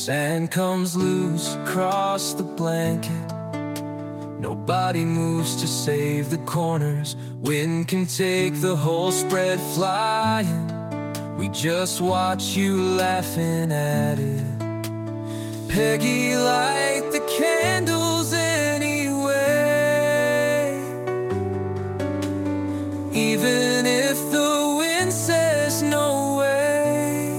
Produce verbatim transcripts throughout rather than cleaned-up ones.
Sand comes loose across the blanket. Nobody moves to save the corners. Wind can take the whole spread flying. We just watch you laughing at it. Peggy, light the candles anyway. Even if the wind says no way,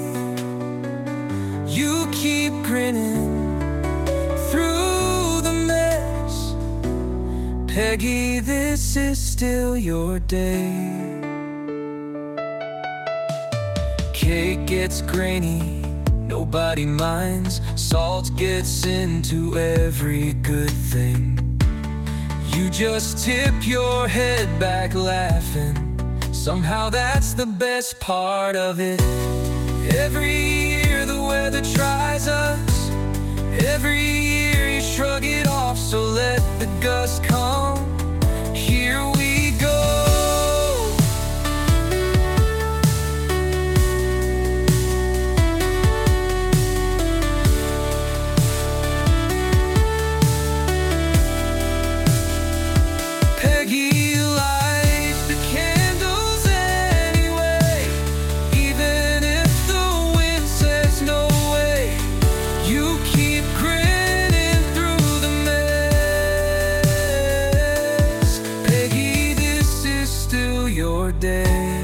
you keep grinning through the mess. Peggy, this is still your day. Cake gets grainy, nobody minds. Salt gets into every good thing. You just tip your head back laughing. Somehow that's the best part of it. Every year the weather tries us. Every year you shrug it off, so let the gust come. Here we go. Peggy, light the candles anyway. Even if the wind says no way, you keep grinning through the mess. Peggy, this is still your day.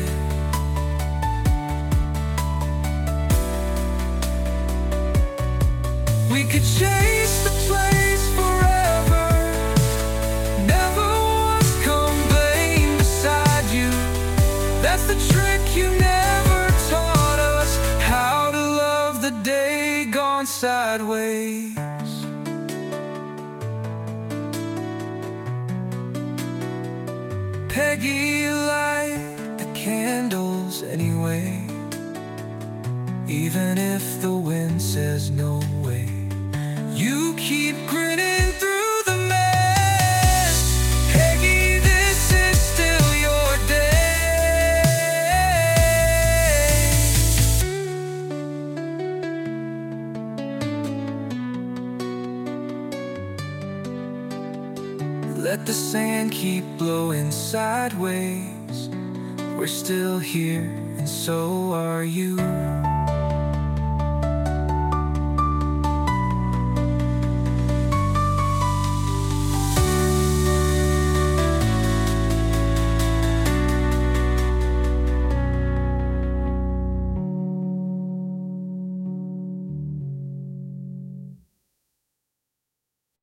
We could chase the place forever, never once complain beside you. That's the trick you never taught us, how to love the day gone sideways. Peggy, light the candles anyway. Even if the wind says no way, you keep grinning through the mess. Peggy, this is still your day. Let the sand keep blowing sideways. We're still here, and so are you.